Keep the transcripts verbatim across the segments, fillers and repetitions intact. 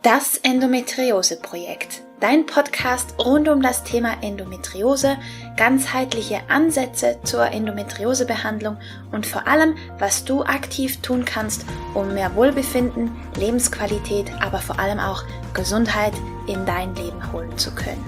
Das Endometriose-Projekt, dein Podcast rund um das Thema Endometriose, ganzheitliche Ansätze zur Endometriosebehandlung und vor allem, was du aktiv tun kannst, um mehr Wohlbefinden, Lebensqualität, aber vor allem auch Gesundheit in dein Leben holen zu können.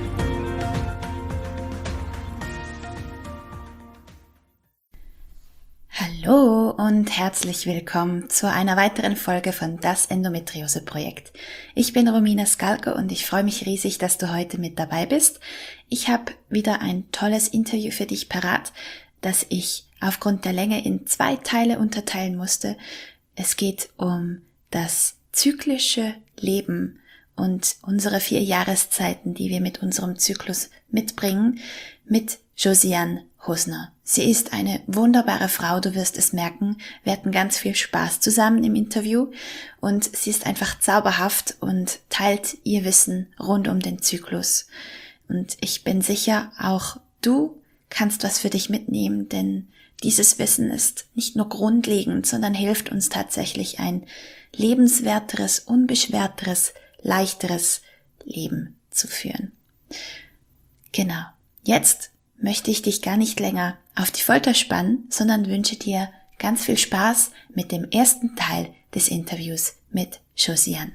Hallo und herzlich willkommen zu einer weiteren Folge von Das Endometriose-Projekt. Ich bin Romina Skalko und ich freue mich riesig, dass du heute mit dabei bist. Ich habe wieder ein tolles Interview für dich parat, das ich aufgrund der Länge in zwei Teile unterteilen musste. Es geht um das zyklische Leben und unsere vier Jahreszeiten, die wir mit unserem Zyklus mitbringen, mit Josiane Husner. Sie ist eine wunderbare Frau, du wirst es merken. Wir hatten ganz viel Spaß zusammen im Interview und sie ist einfach zauberhaft und teilt ihr Wissen rund um den Zyklus. Und ich bin sicher, auch du kannst was für dich mitnehmen, denn dieses Wissen ist nicht nur grundlegend, sondern hilft uns tatsächlich ein lebenswerteres, unbeschwerteres, leichteres Leben zu führen. Genau. Jetzt möchte ich dich gar nicht länger auf die Folter spannen, sondern wünsche dir ganz viel Spaß mit dem ersten Teil des Interviews mit Josiane.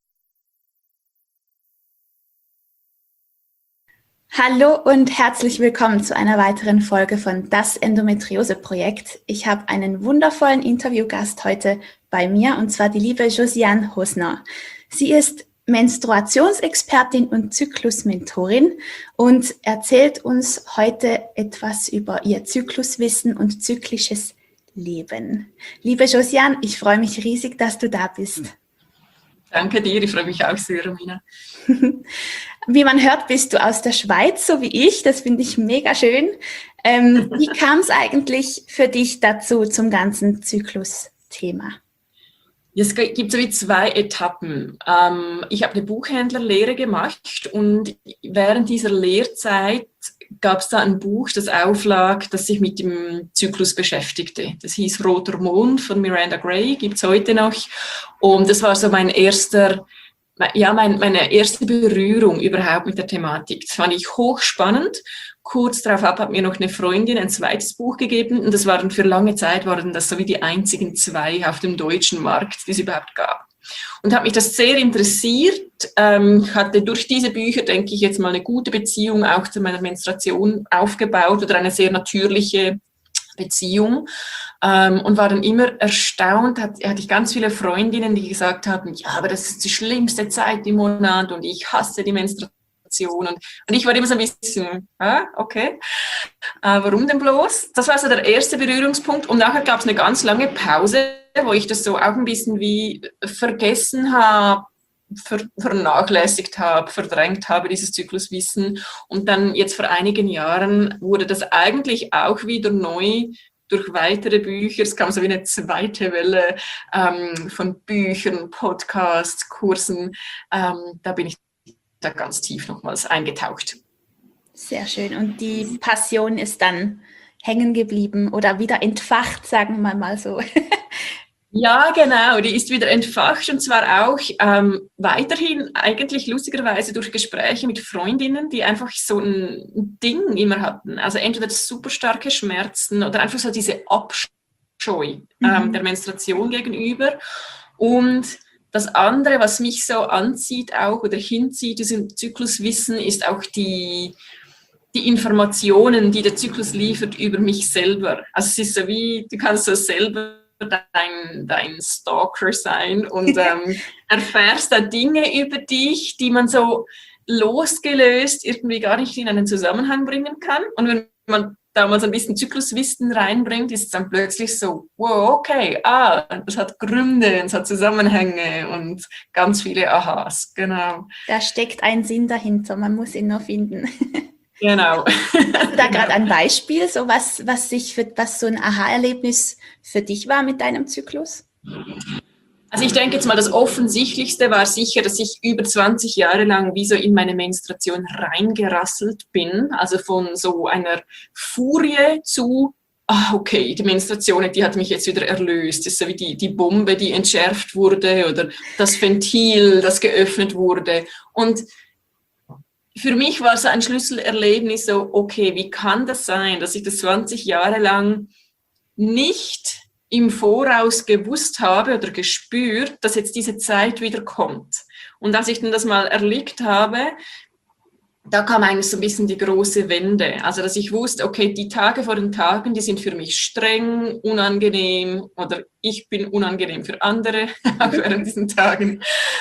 Hallo und herzlich willkommen zu einer weiteren Folge von Das Endometriose-Projekt. Ich habe einen wundervollen Interviewgast heute bei mir, und zwar die liebe Josiane Husner. Sie ist Menstruationsexpertin und Zyklusmentorin und erzählt uns heute etwas über ihr Zykluswissen und zyklisches Leben. Liebe Josiane, ich freue mich riesig, dass du da bist. Danke dir, ich freue mich auch sehr, Romina. Wie man hört, bist du aus der Schweiz, so wie ich. Das finde ich mega schön. Ähm, wie kam es eigentlich für dich dazu, zum ganzen Zyklusthema? Es gibt so wie zwei Etappen. Ähm, ich habe eine Buchhändlerlehre gemacht und während dieser Lehrzeit gab es da ein Buch, das auflag, das sich mit dem Zyklus beschäftigte. Das hieß Roter Mond von Miranda Gray, gibt es heute noch. Und das war so mein erster, ja, mein, meine erste Berührung überhaupt mit der Thematik. Das fand ich hochspannend. Kurz darauf ab hat mir noch eine Freundin ein zweites Buch gegeben und das waren für lange Zeit waren das so wie die einzigen zwei auf dem deutschen Markt, die es überhaupt gab. Und hat mich das sehr interessiert, ähm, hatte durch diese Bücher, denke ich, jetzt mal eine gute Beziehung auch zu meiner Menstruation aufgebaut oder eine sehr natürliche Beziehung ähm, und war dann immer erstaunt, hat, hatte ich ganz viele Freundinnen, die gesagt haben, ja, aber das ist die schlimmste Zeit im Monat und ich hasse die Menstruation. Und, und ich war immer so ein bisschen, ah, okay, äh, warum denn bloß? Das war so der erste Berührungspunkt und nachher gab es eine ganz lange Pause, wo ich das so auch ein bisschen wie vergessen habe, ver vernachlässigt habe, verdrängt habe, dieses Zykluswissen. Und dann jetzt vor einigen Jahren wurde das eigentlich auch wieder neu durch weitere Bücher. Es kam so wie eine zweite Welle ähm, von Büchern, Podcasts, Kursen. Ähm, da bin ich da ganz tief nochmals eingetaucht. Sehr schön. Und die Passion ist dann hängen geblieben oder wieder entfacht, sagen wir mal so. Ja, genau, die ist wieder entfacht und zwar auch ähm, weiterhin eigentlich lustigerweise durch Gespräche mit Freundinnen, die einfach so ein Ding immer hatten. Also entweder super starke Schmerzen oder einfach so diese Abscheu mhm. ähm, der Menstruation gegenüber. Und das andere, was mich so anzieht auch oder hinzieht, diesem Zykluswissen, ist auch die, die Informationen, die der Zyklus liefert über mich selber. Also es ist so wie, du kannst so selber dein, dein Stalker sein und ähm, erfährst da Dinge über dich, die man so losgelöst irgendwie gar nicht in einen Zusammenhang bringen kann. Und wenn man da mal so ein bisschen Zykluswissen reinbringt, ist es dann plötzlich so, wow, okay, ah, das hat Gründe, es hat Zusammenhänge und ganz viele Ahas, genau. Da steckt ein Sinn dahinter, man muss ihn nur finden. Genau. Hast du da gerade ein Beispiel, so was, was, sich für, was so ein Aha-Erlebnis für dich war mit deinem Zyklus? Also ich denke jetzt mal, das Offensichtlichste war sicher, dass ich über zwanzig Jahre lang wie so in meine Menstruation reingerasselt bin. Also von so einer Furie zu ah, okay, die Menstruation, die hat mich jetzt wieder erlöst. Das ist so wie die, die Bombe, die entschärft wurde oder das Ventil, das geöffnet wurde. Und für mich war so ein Schlüsselerlebnis so, okay, wie kann das sein, dass ich das zwanzig Jahre lang nicht im Voraus gewusst habe oder gespürt, dass jetzt diese Zeit wieder kommt. Und als ich dann das mal erlebt habe, da kam eigentlich so ein bisschen die große Wende. Also, dass ich wusste, okay, die Tage vor den Tagen, die sind für mich streng, unangenehm oder ich bin unangenehm für andere, auch während diesen Tagen.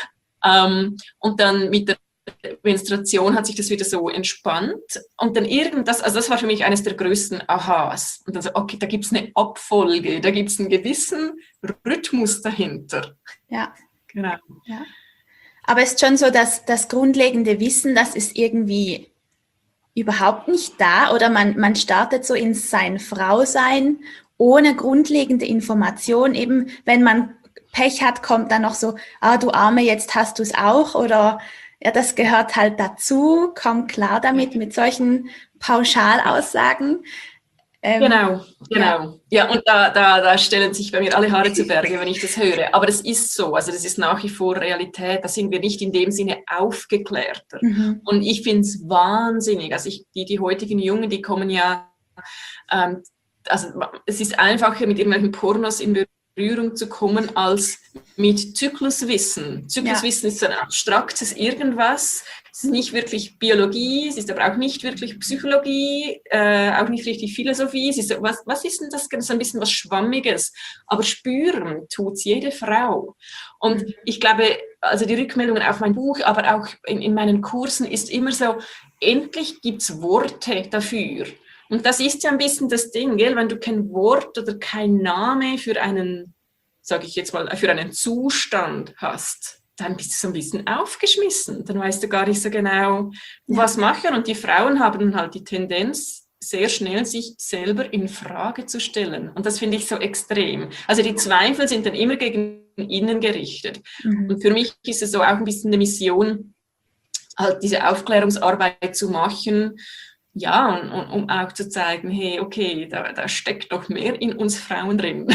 Ähm, und dann mit der Menstruation hat sich das wieder so entspannt. Und dann irgendwas, also das war für mich eines der größten Aha's. Und dann so, okay, da gibt es eine Abfolge, da gibt es einen gewissen Rhythmus dahinter. Ja. Genau. Ja. Aber es ist schon so, dass das grundlegende Wissen, das ist irgendwie überhaupt nicht da oder man, man startet so in sein Frausein ohne grundlegende Information. Eben, wenn man Pech hat, kommt dann noch so, ah, du Arme, jetzt hast du es auch oder ja, das gehört halt dazu, komm klar damit, mit solchen Pauschalaussagen. Ähm, genau, genau. Ja, ja und da, da, da stellen sich bei mir alle Haare zu Berge, wenn ich das höre. Aber das ist so, also das ist nach wie vor Realität. Da sind wir nicht in dem Sinne aufgeklärter. Mhm. Und ich finde es wahnsinnig. Also ich, die, die heutigen Jungen, die kommen ja, ähm, also es ist einfacher, mit irgendwelchen Pornos in Berührung zu kommen, als mit Zykluswissen. Zykluswissen ja. ist so ein abstraktes Irgendwas. Es ist nicht wirklich Biologie, es ist aber auch nicht wirklich Psychologie, äh, auch nicht richtig Philosophie. Es ist so, was, was ist denn das? So ein bisschen was Schwammiges. Aber spüren tut's jede Frau. Und ich glaube, also die Rückmeldungen auf mein Buch, aber auch in, in meinen Kursen ist immer so, endlich gibt's Worte dafür. Und das ist ja ein bisschen das Ding, gell? Wenn du kein Wort oder kein Name für einen, sage ich jetzt mal, für einen Zustand hast, dann bist du so ein bisschen aufgeschmissen. Dann weißt du gar nicht so genau, was machen. Und die Frauen haben halt die Tendenz, sehr schnell sich selber in Frage zu stellen. Und das finde ich so extrem. Also die Zweifel sind dann immer gegen innen gerichtet. Mhm. Und für mich ist es so auch ein bisschen eine Mission, halt diese Aufklärungsarbeit zu machen, ja, und, und, um auch zu zeigen, hey, okay, da, da steckt doch mehr in uns Frauen drin.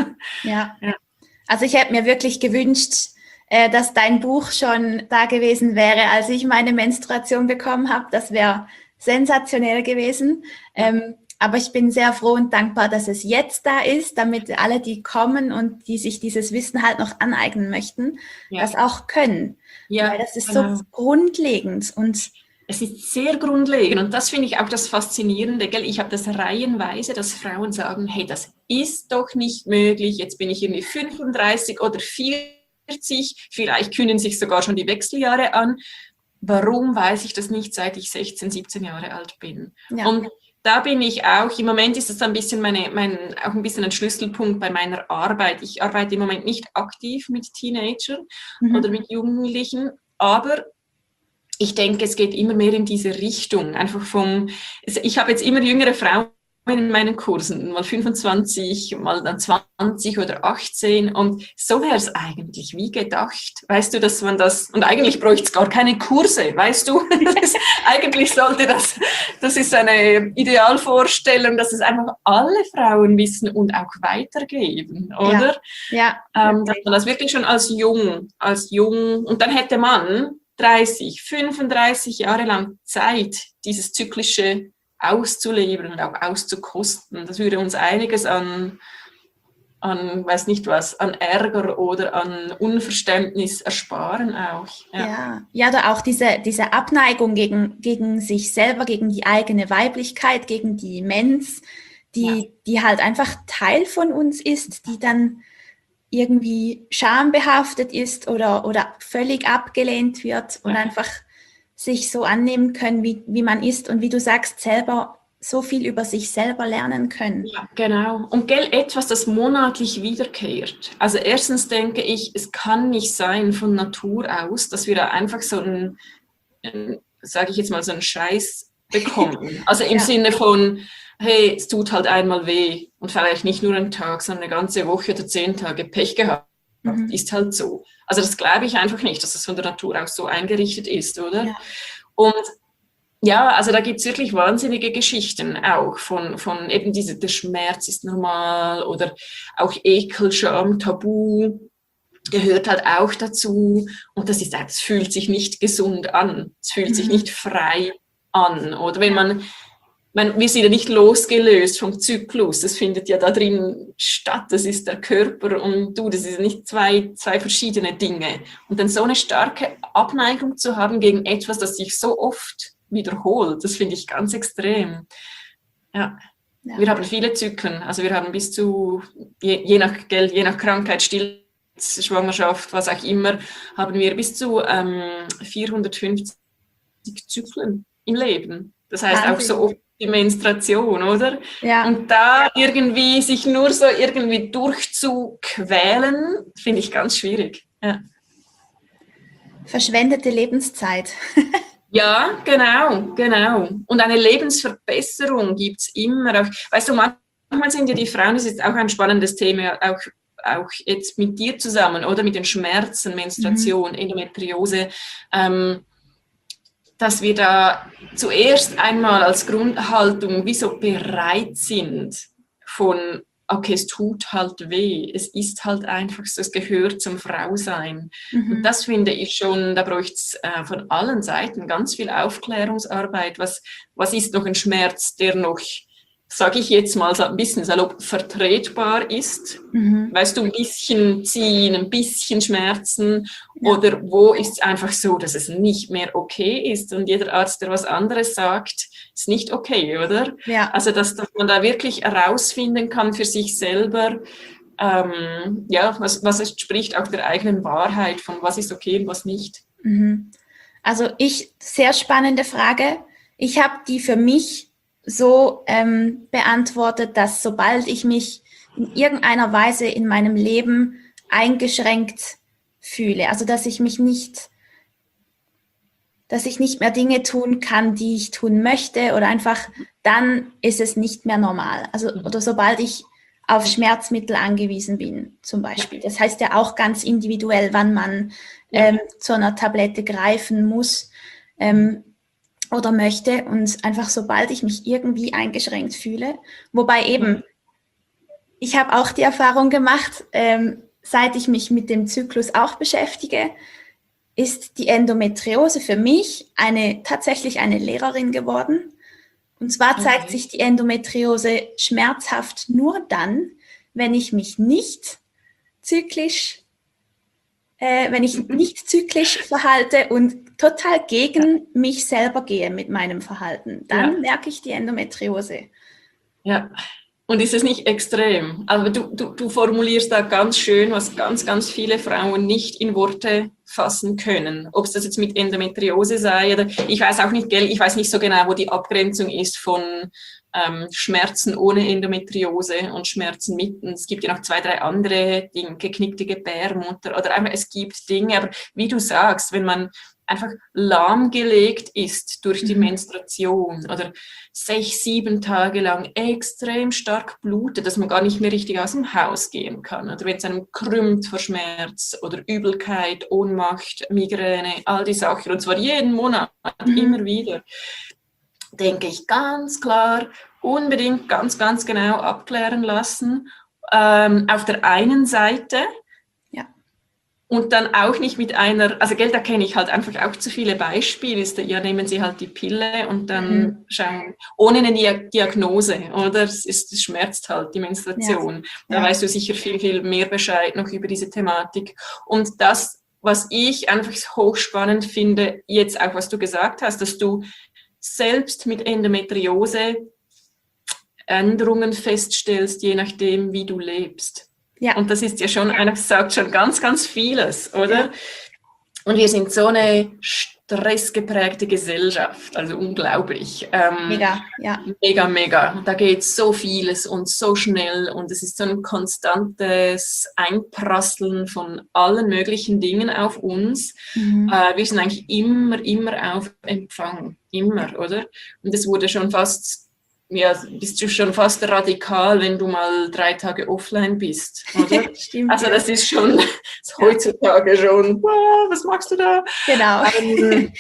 Ja. ja, also ich hätte mir wirklich gewünscht, äh, dass dein Buch schon da gewesen wäre, als ich meine Menstruation bekommen habe. Das wäre sensationell gewesen. Ähm, aber ich bin sehr froh und dankbar, dass es jetzt da ist, damit alle, die kommen und die sich dieses Wissen halt noch aneignen möchten, ja. das auch können. Ja, weil das ist genau. so grundlegend und es ist sehr grundlegend und das finde ich auch das Faszinierende, gell? Ich habe das reihenweise, dass Frauen sagen, hey, das ist doch nicht möglich, jetzt bin ich irgendwie fünfunddreißig oder vierzig, vielleicht kühnen sich sogar schon die Wechseljahre an. Warum weiß ich das nicht, seit ich sechzehn, siebzehn Jahre alt bin? Ja. Und da bin ich auch, im Moment ist das ein bisschen meine, mein, auch ein bisschen ein Schlüsselpunkt bei meiner Arbeit. Ich arbeite im Moment nicht aktiv mit Teenagern mhm. oder mit Jugendlichen, aber ich denke, es geht immer mehr in diese Richtung. Einfach vom, ich habe jetzt immer jüngere Frauen in meinen Kursen, mal fünfundzwanzig, mal dann zwanzig oder achtzehn und so wäre es eigentlich wie gedacht. Weißt du, dass man das, und eigentlich bräuchte es gar keine Kurse, weißt du? Ist, eigentlich sollte das, das ist eine Idealvorstellung, dass es einfach alle Frauen wissen und auch weitergeben, oder? Ja. ja ähm, dass man das wirklich schon als jung, als jung, und dann hätte man dreißig, fünfunddreißig Jahre lang Zeit, dieses zyklische auszuleben und auch auszukosten. Das würde uns einiges an, an, weiß nicht was, an Ärger oder an Unverständnis ersparen auch. Ja, ja, ja oder auch diese, diese Abneigung gegen, gegen sich selber, gegen die eigene Weiblichkeit, gegen die Mens, die, ja. die halt einfach Teil von uns ist, die dann irgendwie schambehaftet ist oder, oder völlig abgelehnt wird und ja. einfach sich so annehmen können, wie, wie man ist und wie du sagst, selber so viel über sich selber lernen können. Ja, genau. Und gell, etwas, das monatlich wiederkehrt. Also erstens denke ich, es kann nicht sein von Natur aus, dass wir da einfach so einen, einen sage ich jetzt mal, so einen Scheiß bekommen. Also im ja. Sinne von, hey, es tut halt einmal weh und vielleicht nicht nur einen Tag, sondern eine ganze Woche oder zehn Tage Pech gehabt. Mhm. Ist halt so. Also das glaube ich einfach nicht, dass es von der Natur aus so eingerichtet ist, oder? Ja. Und Ja, also da gibt's wirklich wahnsinnige Geschichten auch von, von eben diese, der Schmerz ist normal oder auch Ekel, Scham, Tabu gehört halt auch dazu. Und das ist, es fühlt sich nicht gesund an. Es fühlt mhm. sich nicht frei an. Oder wenn man, man, wir sind ja nicht losgelöst vom Zyklus. Das findet ja da drin statt. Das ist der Körper und du. Das sind nicht zwei, zwei verschiedene Dinge. Und dann so eine starke Abneigung zu haben gegen etwas, das sich so oft wiederholt, das finde ich ganz extrem. Ja. Ja. Wir haben viele Zyklen. Also wir haben bis zu, je, je nach Geld, je nach Krankheit, Still Schwangerschaft, was auch immer, haben wir bis zu ähm, vierhundertfünfzig Zyklen im Leben. Das heißt Wahnsinn. Auch so oft die Menstruation, oder? Ja. Und da irgendwie sich nur so irgendwie durchzuquälen, finde ich ganz schwierig. Ja. Verschwendete Lebenszeit. Ja, genau, genau. Und eine Lebensverbesserung gibt es immer. Auch, weißt du, manchmal sind ja die Frauen, das ist auch ein spannendes Thema, auch auch jetzt mit dir zusammen oder mit den Schmerzen, Menstruation, mhm. Endometriose, ähm, dass wir da zuerst einmal als Grundhaltung wie so bereit sind von, okay, es tut halt weh, es ist halt einfach so, es gehört zum Frausein. Mhm. Und das finde ich schon, da bräuchte es äh, von allen Seiten ganz viel Aufklärungsarbeit. Was, was ist noch ein Schmerz, der noch, sage ich jetzt mal ein bisschen salopp, vertretbar ist. Mhm. Weißt du, ein bisschen ziehen, ein bisschen Schmerzen. Ja. Oder wo ist es einfach so, dass es nicht mehr okay ist und jeder Arzt, der was anderes sagt, ist nicht okay, oder? Ja. Also, dass, dass man da wirklich herausfinden kann für sich selber, ähm, ja, was, was entspricht auch der eigenen Wahrheit, von was ist okay und was nicht. Mhm. Also ich, sehr spannende Frage. Ich habe die für mich so ähm, beantwortet, dass sobald ich mich in irgendeiner Weise in meinem Leben eingeschränkt fühle, also dass ich mich nicht, dass ich nicht mehr Dinge tun kann, die ich tun möchte oder einfach, dann ist es nicht mehr normal. Also oder sobald ich auf Schmerzmittel angewiesen bin, zum Beispiel. Das heißt ja auch ganz individuell, wann man ähm, zu einer Tablette greifen muss. Ähm, oder möchte und einfach sobald ich mich irgendwie eingeschränkt fühle, wobei eben, ich habe auch die Erfahrung gemacht, ähm, seit ich mich mit dem Zyklus auch beschäftige, ist die Endometriose für mich eine tatsächlich eine Lehrerin geworden. Und zwar zeigt okay. sich die Endometriose schmerzhaft nur dann, wenn ich mich nicht zyklisch Äh, wenn ich nicht zyklisch verhalte und total gegen ja. mich selber gehe mit meinem Verhalten, dann ja. merke ich die Endometriose. Ja, und ist es nicht extrem? Aber du, du, du formulierst da ganz schön, was ganz, ganz viele Frauen nicht in Worte fassen können. Ob es das jetzt mit Endometriose sei oder ich weiß auch nicht, gell, ich weiß nicht so genau, wo die Abgrenzung ist von ähm, Schmerzen ohne Endometriose und Schmerzen mit. Und es gibt ja noch zwei, drei andere Dinge, geknickte Gebärmutter oder einfach, es gibt Dinge, aber wie du sagst, wenn man einfach lahmgelegt ist durch die mhm. Menstruation oder sechs, sieben Tage lang extrem stark blutet, dass man gar nicht mehr richtig aus dem Haus gehen kann. Oder wenn es einem krümmt vor Schmerz oder Übelkeit, Ohnmacht, Migräne, all die Sachen, und zwar jeden Monat, mhm. immer wieder, denke ich ganz klar, unbedingt ganz, ganz genau abklären lassen. Ähm, auf der einen Seite, und dann auch nicht mit einer, also gell, da kenne ich halt einfach auch zu viele Beispiele, ist, ja, nehmen Sie halt die Pille und dann mhm. schauen, ohne eine Diagnose, oder? Es, ist, es schmerzt halt, die Menstruation. Ja. Da ja. weißt du sicher viel, viel mehr Bescheid noch über diese Thematik. Und das, was ich einfach hochspannend finde, jetzt auch, was du gesagt hast, dass du selbst mit Endometriose Änderungen feststellst, je nachdem, wie du lebst. Ja. Und das ist ja schon, einer sagt schon ganz, ganz vieles, oder? Ja. Und wir sind so eine stressgeprägte Gesellschaft, also unglaublich. Ähm, mega, ja. Mega, mega. Da geht so vieles und so schnell und es ist so ein konstantes Einprasseln von allen möglichen Dingen auf uns. Mhm. Äh, wir sind eigentlich immer, immer auf Empfang, immer, oder? Und es wurde schon fast... Ja, bist du schon fast radikal, wenn du mal drei Tage offline bist, oder? Stimmt, also das ist schon das heutzutage schon, wow, was machst du da? Genau. Ähm,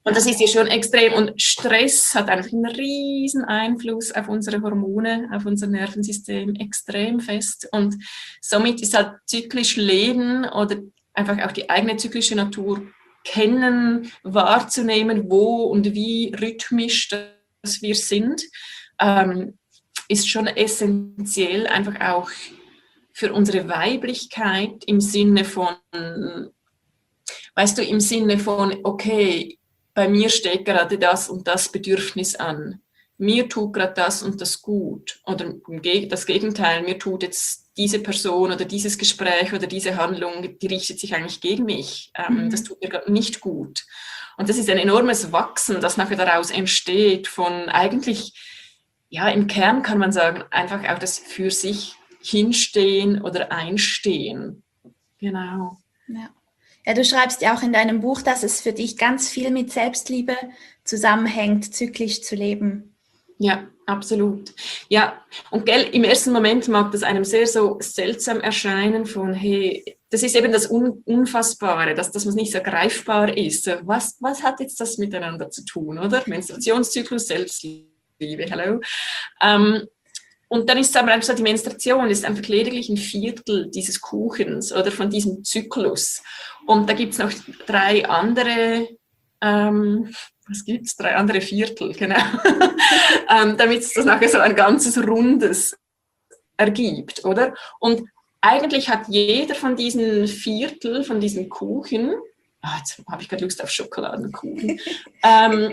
Und das ist ja schon extrem. Und Stress hat einfach einen riesen Einfluss auf unsere Hormone, auf unser Nervensystem, extrem fest. Und somit ist halt zyklisch Leben oder einfach auch die eigene zyklische Natur kennen, wahrzunehmen, wo und wie rhythmisch das wir sind, ähm, ist schon essentiell, einfach auch für unsere Weiblichkeit im Sinne von, weißt du, im Sinne von, okay, bei mir steht gerade das und das Bedürfnis an. Mir tut gerade das und das gut. Oder das Gegenteil, mir tut jetzt diese Person oder dieses Gespräch oder diese Handlung, die richtet sich eigentlich gegen mich. Ähm, mhm. Das tut mir gerade nicht gut. Und das ist ein enormes Wachsen, das nachher daraus entsteht von eigentlich, ja, im Kern kann man sagen, einfach auch das für sich hinstehen oder einstehen. Genau. Ja. Ja, du schreibst ja auch in deinem Buch, dass es für dich ganz viel mit Selbstliebe zusammenhängt, zyklisch zu leben. Ja, absolut. Ja, und gell, im ersten Moment mag das einem sehr so seltsam erscheinen von, hey, das ist eben das Un- Unfassbare, dass das nicht so greifbar ist. Was, was hat jetzt das miteinander zu tun, oder? Menstruationszyklus, Selbstliebe, hallo. Ähm, Und dann ist es aber einfach so, die Menstruation ist einfach lediglich ein Viertel dieses Kuchens oder von diesem Zyklus. Und da gibt es noch drei andere, ähm, was gibt es? Drei andere Viertel, genau. ähm, damit es das nachher so ein ganzes Rundes ergibt, oder? Und eigentlich hat jeder von diesen Viertel, von diesen Kuchen, ah, jetzt habe ich gerade Lust auf Schokoladenkuchen, ähm,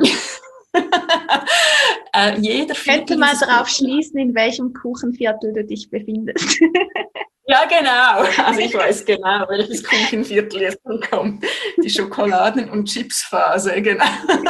äh, jeder könnte mal darauf schließen, in welchem Kuchenviertel du dich befindest. Ja, genau. Also ich weiß genau, welches Kuchenviertel jetzt kommt. Die Schokoladen- und Chipsphase, genau.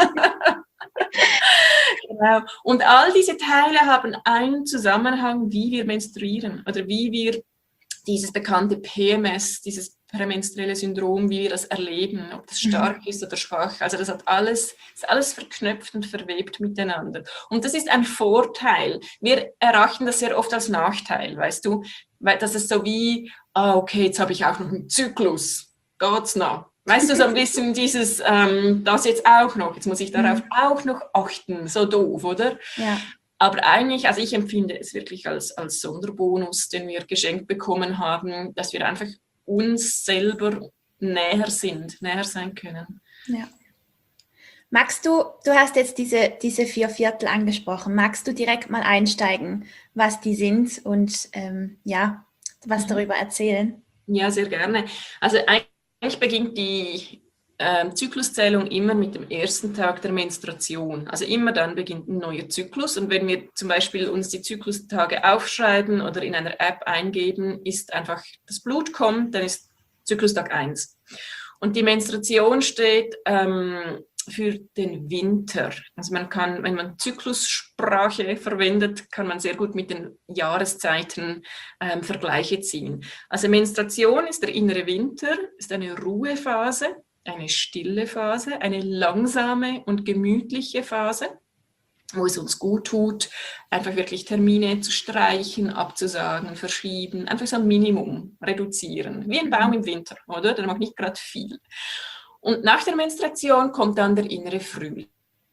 Genau. Und all diese Teile haben einen Zusammenhang, wie wir menstruieren oder wie wir dieses bekannte P M S, dieses prämenstruelle Syndrom, wie wir das erleben, ob das stark ist oder schwach. Also das hat alles, ist alles verknüpft und verwebt miteinander. Und das ist ein Vorteil. Wir erachten das sehr oft als Nachteil, weißt du, weil das ist so wie, ah, okay, jetzt habe ich auch noch einen Zyklus. Geht's noch? Weißt du, so ein bisschen dieses, ähm, das jetzt auch noch, jetzt muss ich darauf mhm. auch noch achten, so doof, oder? Ja. Aber eigentlich, also ich empfinde es wirklich als, als Sonderbonus, den wir geschenkt bekommen haben, dass wir einfach uns selber näher sind, näher sein können. Ja. Magst du, du hast jetzt diese, diese vier Viertel angesprochen, magst du direkt mal einsteigen, was die sind und ähm, ja, was darüber erzählen? Ja, sehr gerne. Also eigentlich beginnt die ähm, Zykluszählung immer mit dem ersten Tag der Menstruation. Also immer dann beginnt ein neuer Zyklus. Und wenn wir zum Beispiel uns die Zyklustage aufschreiben oder in einer App eingeben, ist einfach das Blut kommt, dann ist Zyklustag eins. Und die Menstruation steht ähm, für den Winter. Also man kann, wenn man Zyklussprache verwendet, kann man sehr gut mit den Jahreszeiten ähm, Vergleiche ziehen. Also Menstruation ist der innere Winter, ist eine Ruhephase, eine stille Phase, eine langsame und gemütliche Phase, wo es uns gut tut, einfach wirklich Termine zu streichen, abzusagen, verschieben, einfach so ein Minimum reduzieren. Wie ein Baum im Winter, oder? Der macht nicht gerade viel. Und nach der Menstruation kommt dann der innere Frühling.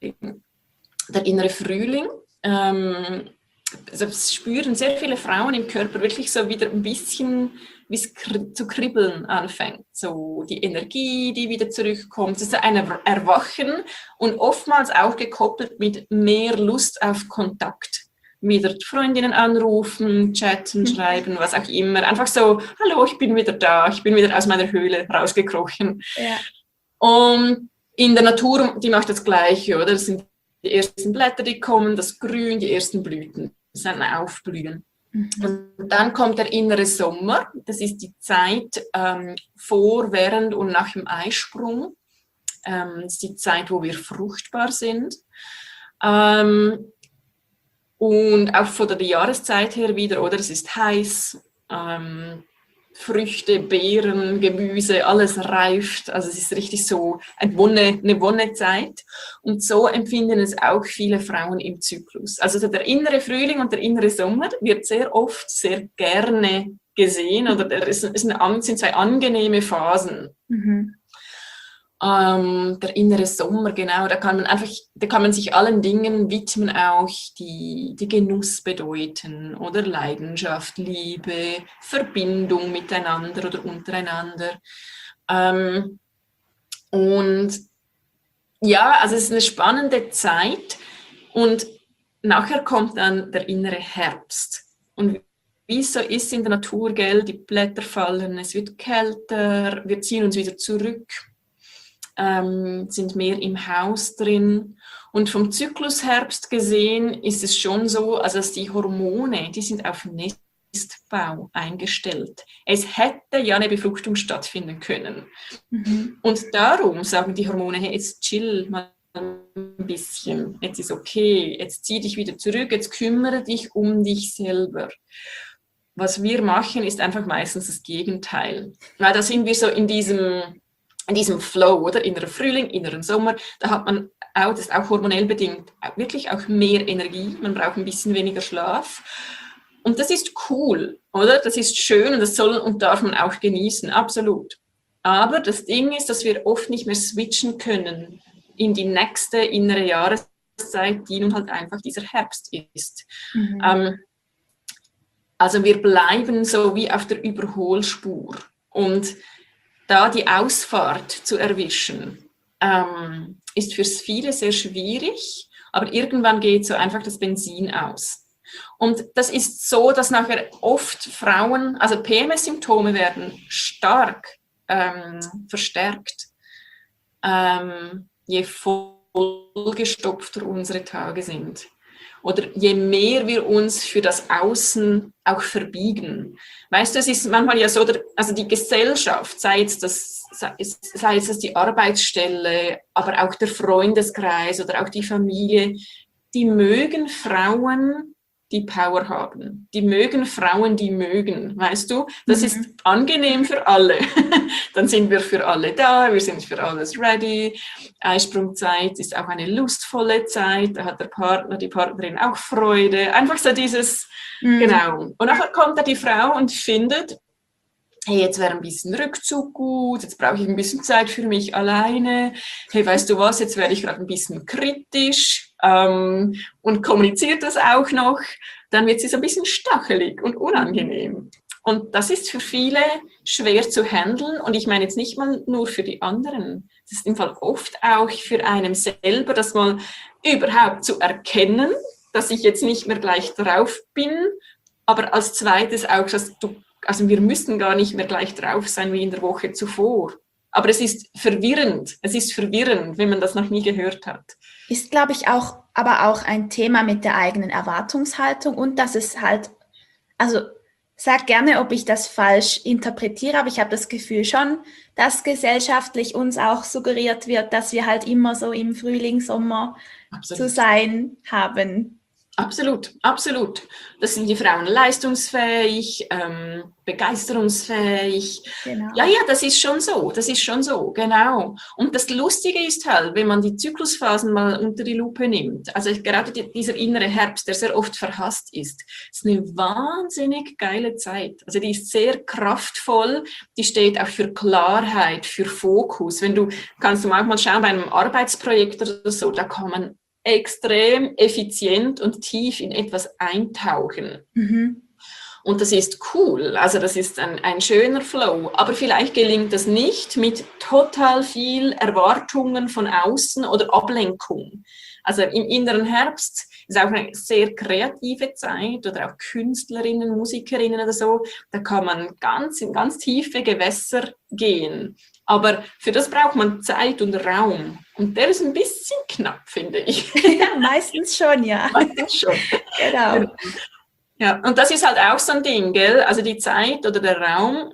Der innere Frühling, ähm, das spüren sehr viele Frauen im Körper wirklich so wieder ein bisschen, wie es kri- zu kribbeln anfängt. So die Energie, die wieder zurückkommt. Das ist ein Erwachen und oftmals auch gekoppelt mit mehr Lust auf Kontakt. Wieder Freundinnen anrufen, chatten, schreiben, was auch immer. Einfach so, hallo, ich bin wieder da, ich bin wieder aus meiner Höhle rausgekrochen. Ja. Und in der Natur, die macht das Gleiche, oder? Das sind die ersten Blätter, die kommen, das Grün, die ersten Blüten, das ist ein Aufblühen. Mhm. Und dann kommt der innere Sommer, das ist die Zeit ähm, vor, während und nach dem Eisprung. Ähm, das ist die Zeit, wo wir fruchtbar sind. Ähm, und auch von der Jahreszeit her wieder, oder? Es ist heiß, ähm, Früchte, Beeren, Gemüse, alles reift. Also es ist richtig so eine Wonne, eine Wonnezeit. Und so empfinden es auch viele Frauen im Zyklus. Also der innere Frühling und der innere Sommer wird sehr oft sehr gerne gesehen oder es sind zwei angenehme Phasen. Mhm. Ähm, der innere Sommer, genau, da kann man einfach, da kann man sich allen Dingen widmen, auch die, die Genuss bedeuten oder Leidenschaft, Liebe, Verbindung miteinander oder untereinander. Ähm, und ja, also es ist eine spannende Zeit und nachher kommt dann der innere Herbst. Und wie es so ist in der Natur, gell, die Blätter fallen, es wird kälter, wir ziehen uns wieder zurück. Ähm, sind mehr im Haus drin. Und vom Zyklusherbst gesehen ist es schon so, also dass die Hormone, die sind auf Nestbau eingestellt. Es hätte ja eine Befruchtung stattfinden können. Mhm. Und darum sagen die Hormone, hey, jetzt chill mal ein bisschen, jetzt ist okay, jetzt zieh dich wieder zurück, jetzt kümmere dich um dich selber. Was wir machen, ist einfach meistens das Gegenteil. Weil da sind wir so in diesem in diesem Flow, oder? Innerer Frühling, inneren Sommer, da hat man auch, das ist auch hormonell bedingt, wirklich auch mehr Energie, man braucht ein bisschen weniger Schlaf. Und das ist cool, oder? Das ist schön und das soll und darf man auch genießen, absolut. Aber das Ding ist, dass wir oft nicht mehr switchen können in die nächste innere Jahreszeit, die nun halt einfach dieser Herbst ist. Mhm. Ähm, also wir bleiben so wie auf der Überholspur und da die Ausfahrt zu erwischen, ähm, ist für viele sehr schwierig, aber irgendwann geht so einfach das Benzin aus. Und das ist so, dass nachher oft Frauen, also P M S-Symptome werden stark ähm, verstärkt, ähm, je vollgestopfter unsere Tage sind. Oder je mehr wir uns für das Außen auch verbiegen. Weißt du, es ist manchmal ja so, also die Gesellschaft, sei es, das, sei es das die Arbeitsstelle, aber auch der Freundeskreis oder auch die Familie, die mögen Frauen, die Power haben. Die mögen Frauen, die mögen, weißt du? Das mhm. ist angenehm für alle. Dann sind wir für alle da, wir sind für alles ready. Eisprungzeit ist auch eine lustvolle Zeit, da hat der Partner, die Partnerin auch Freude. Einfach so dieses, mhm. genau. Und nachher kommt da die Frau und findet, hey, jetzt wäre ein bisschen Rückzug gut, jetzt brauche ich ein bisschen Zeit für mich alleine. Hey, weißt du was, jetzt werde ich gerade ein bisschen kritisch ähm, und kommuniziert das auch noch. Dann wird sie so ein bisschen stachelig und unangenehm. Und das ist für viele schwer zu handeln. Und ich meine jetzt nicht mal nur für die anderen. Das ist im Fall oft auch für einen selber, das mal überhaupt zu erkennen, dass ich jetzt nicht mehr gleich drauf bin. Aber als zweites auch, dass du Also wir müssen gar nicht mehr gleich drauf sein wie in der Woche zuvor. Aber es ist verwirrend. Es ist verwirrend, wenn man das noch nie gehört hat. Ist, glaube ich, auch, aber auch ein Thema mit der eigenen Erwartungshaltung und dass es halt, also sag gerne, ob ich das falsch interpretiere, aber ich habe das Gefühl schon, dass gesellschaftlich uns auch suggeriert wird, dass wir halt immer so im Frühling, Sommer Absolut. Zu sein haben. Absolut, absolut. Das sind die Frauen leistungsfähig, ähm, begeisterungsfähig. Genau. Ja, ja, das ist schon so, das ist schon so, genau. Und das Lustige ist halt, wenn man die Zyklusphasen mal unter die Lupe nimmt, also gerade die, dieser innere Herbst, der sehr oft verhasst ist, ist eine wahnsinnig geile Zeit. Also die ist sehr kraftvoll, die steht auch für Klarheit, für Fokus. Wenn du, kannst du manchmal schauen, bei einem Arbeitsprojekt oder so, da kann man extrem effizient und tief in etwas eintauchen. Mhm. Und das ist cool, also das ist ein, ein schöner Flow, aber vielleicht gelingt das nicht mit total viel Erwartungen von außen oder Ablenkung. Also im inneren Herbst ist auch eine sehr kreative Zeit oder auch Künstlerinnen, Musikerinnen oder so, da kann man ganz in ganz tiefe Gewässer gehen. Aber für das braucht man Zeit und Raum. Und der ist ein bisschen knapp, finde ich. Ja, meistens schon, ja. Meistens schon. Genau. Ja, und das ist halt auch so ein Ding, gell? Also die Zeit oder der Raum,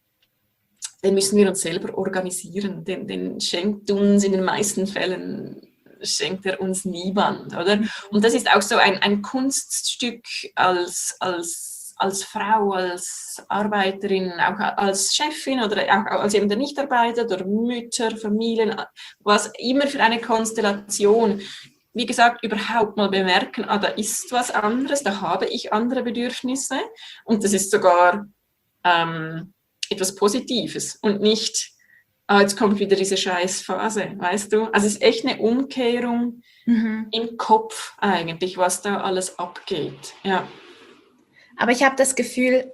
den müssen wir uns selber organisieren. Den, den schenkt uns in den meisten Fällen, schenkt er uns niemand, oder? Und das ist auch so ein, ein Kunststück als, als als Frau, als Arbeiterin, auch als Chefin oder auch als jemand, der nicht arbeitet oder Mütter, Familien, was immer für eine Konstellation, wie gesagt, überhaupt mal bemerken, ah, da ist was anderes, da habe ich andere Bedürfnisse und das ist sogar ähm, etwas Positives und nicht ah, jetzt kommt wieder diese Scheißphase, weißt du? Also es ist echt eine Umkehrung mhm. im Kopf eigentlich, was da alles abgeht. Ja. Aber ich habe das Gefühl,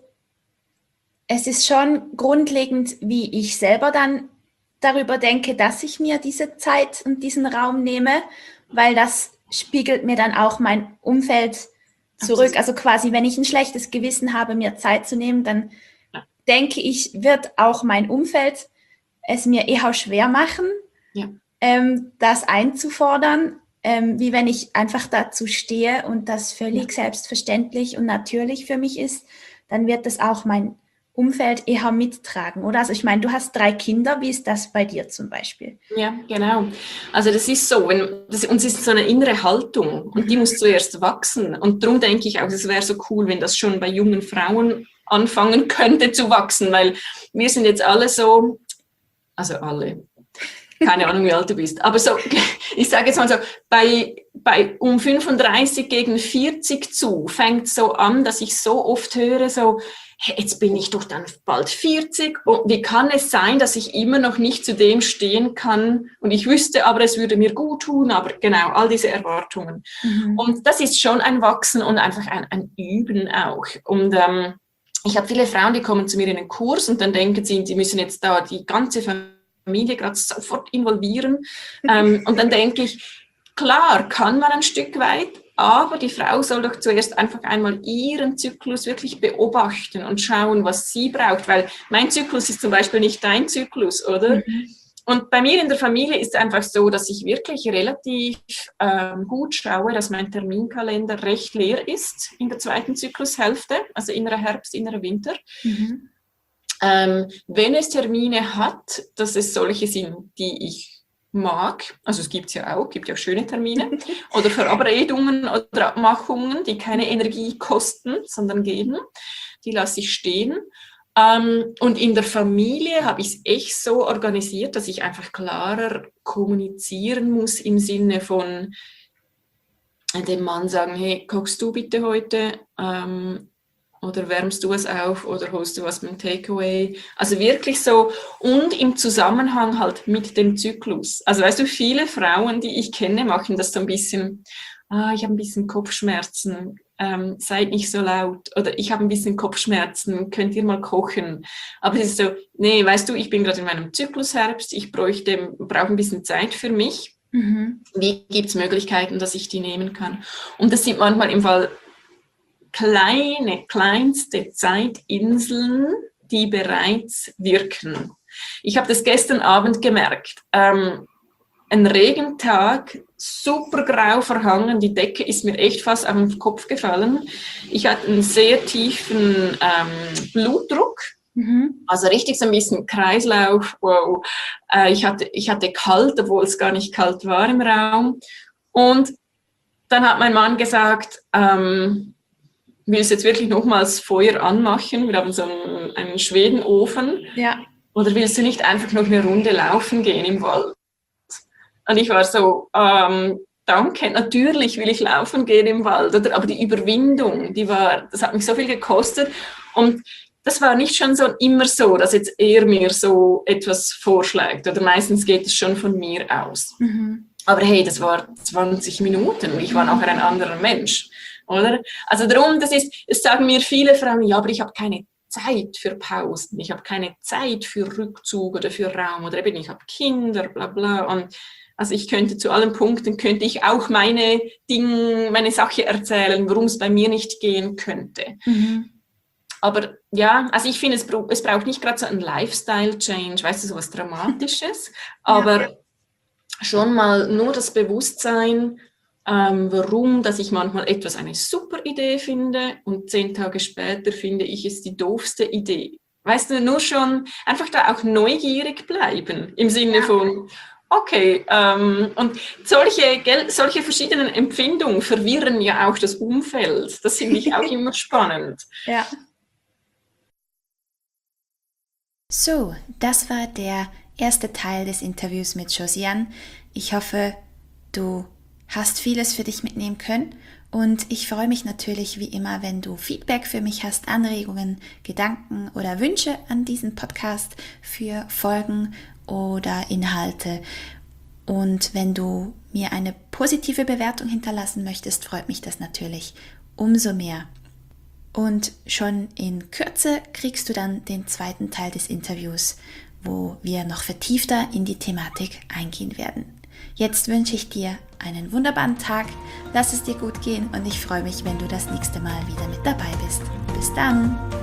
es ist schon grundlegend, wie ich selber dann darüber denke, dass ich mir diese Zeit und diesen Raum nehme, weil das spiegelt mir dann auch mein Umfeld zurück. Also quasi, wenn ich ein schlechtes Gewissen habe, mir Zeit zu nehmen, dann ja. denke ich, wird auch mein Umfeld es mir eher schwer machen, ja. ähm, das einzufordern, ähm, wie wenn ich einfach dazu stehe und das völlig ja. selbstverständlich und natürlich für mich ist, dann wird das auch mein Umfeld eher mittragen, oder? Also ich meine, du hast drei Kinder, wie ist das bei dir zum Beispiel? Ja, genau. Also das ist so, wenn das, uns ist so eine innere Haltung und die muss zuerst wachsen und darum denke ich auch, es wäre so cool, wenn das schon bei jungen Frauen anfangen könnte zu wachsen, weil wir sind jetzt alle so, also alle, keine Ahnung, wie alt du bist, aber so, ich sage jetzt mal so, bei, bei um fünfunddreißig gegen vierzig zu fängt so an, dass ich so oft höre, so, hey, jetzt bin ich doch dann bald vierzig und wie kann es sein, dass ich immer noch nicht zu dem stehen kann und ich wüsste, aber es würde mir gut tun, aber genau, all diese Erwartungen. Mhm. Und das ist schon ein Wachsen und einfach ein, ein Üben auch. Und ähm, ich habe viele Frauen, die kommen zu mir in den Kurs und dann denken sie, sie müssen jetzt da die ganze Familie gerade sofort involvieren. ähm, und dann denke ich, klar, kann man ein Stück weit, aber die Frau soll doch zuerst einfach einmal ihren Zyklus wirklich beobachten und schauen, was sie braucht, weil mein Zyklus ist zum Beispiel nicht dein Zyklus, oder? Mhm. Und bei mir in der Familie ist es einfach so, dass ich wirklich relativ ähm, gut schaue, dass mein Terminkalender recht leer ist in der zweiten Zyklushälfte, also innerer Herbst, innerer Winter. Mhm. Ähm, wenn es Termine hat, dass es solche sind, die ich mag, also es gibt es ja auch, gibt ja auch schöne Termine oder Verabredungen oder Abmachungen, die keine Energie kosten, sondern geben, die lasse ich stehen. Ähm, und in der Familie habe ich es echt so organisiert, dass ich einfach klarer kommunizieren muss im Sinne von dem Mann sagen, hey, kochst du bitte heute? Ähm, Oder wärmst du es auf oder holst du was mit dem Takeaway? Also wirklich so und im Zusammenhang halt mit dem Zyklus. Also weißt du, viele Frauen, die ich kenne, machen das so ein bisschen, ah, ich habe ein bisschen Kopfschmerzen, ähm, seid nicht so laut. Oder ich habe ein bisschen Kopfschmerzen, könnt ihr mal kochen? Aber es ist so, nee, weißt du, ich bin gerade in meinem Zyklusherbst, ich bräuchte, brauche ein bisschen Zeit für mich. Mhm. Wie gibt es Möglichkeiten, dass ich die nehmen kann? Und das sind manchmal im Fall kleine, kleinste Zeitinseln, die bereits wirken. Ich habe das gestern Abend gemerkt. Ähm, ein Regentag, super grau verhangen, die Decke ist mir echt fast auf den Kopf gefallen. Ich hatte einen sehr tiefen ähm, Blutdruck, mhm. also richtig so ein bisschen Kreislauf. Wow. Äh, ich hatte, ich hatte kalt, obwohl es gar nicht kalt war im Raum. Und dann hat mein Mann gesagt, ähm, willst du jetzt wirklich nochmals Feuer anmachen? Wir haben so einen, einen Schwedenofen. Ja. Oder willst du nicht einfach noch eine Runde laufen gehen im Wald? Und ich war so, ähm, danke, natürlich will ich laufen gehen im Wald. Oder? Aber die Überwindung, die war, das hat mich so viel gekostet. Und das war nicht schon so immer so, dass jetzt er mir so etwas vorschlägt. Oder meistens geht es schon von mir aus. Mhm. Aber hey, das war zwanzig Minuten und ich war nachher ein anderer Mensch. Oder? Also darum, das ist, es sagen mir viele Frauen, ja, aber ich habe keine Zeit für Pausen, ich habe keine Zeit für Rückzug oder für Raum oder eben ich habe Kinder, bla bla. Und also ich könnte zu allen Punkten, könnte ich auch meine Dinge, meine Sache erzählen, warum es bei mir nicht gehen könnte. Mhm. Aber ja, also ich finde, es, es braucht nicht gerade so einen Lifestyle-Change, weißt du, so was Dramatisches, aber ja. schon mal nur das Bewusstsein, Ähm, warum, dass ich manchmal etwas eine super Idee finde und zehn Tage später finde ich es die doofste Idee. Weißt du, nur schon einfach da auch neugierig bleiben im Sinne ja. von, okay, ähm, und solche, gell, solche verschiedenen Empfindungen verwirren ja auch das Umfeld. Das finde ich auch immer spannend. Ja. So, das war der erste Teil des Interviews mit Josiane. Ich hoffe, du hast vieles für dich mitnehmen können und ich freue mich natürlich wie immer, wenn du Feedback für mich hast, Anregungen, Gedanken oder Wünsche an diesen Podcast für Folgen oder Inhalte. Und wenn du mir eine positive Bewertung hinterlassen möchtest, freut mich das natürlich umso mehr. Und schon in Kürze kriegst du dann den zweiten Teil des Interviews, wo wir noch vertiefter in die Thematik eingehen werden. Jetzt wünsche ich dir einen wunderbaren Tag, lass es dir gut gehen und ich freue mich, wenn du das nächste Mal wieder mit dabei bist. Bis dann!